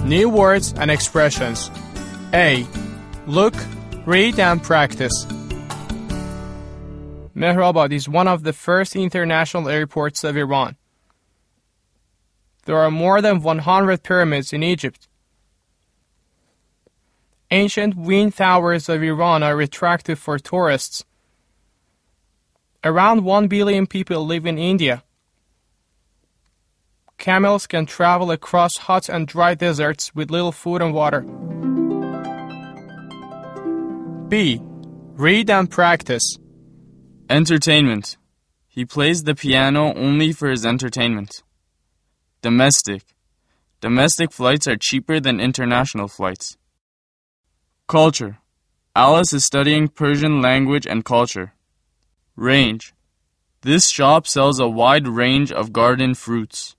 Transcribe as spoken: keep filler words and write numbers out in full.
New words and expressions. A. Look, read, and practice. Mehrabad is one of the first international airports of Iran. There are more than one hundred pyramids in Egypt. Ancient wind towers of Iran are attractive for tourists. Around one billion people live in India. Camels can travel across hot and dry deserts with little food and water. B. Read and practice. Entertainment. He plays the piano only for his entertainment. Domestic. Domestic flights are cheaper than international flights. Culture. Alice is studying Persian language and culture. Range. This shop sells a wide range of garden fruits.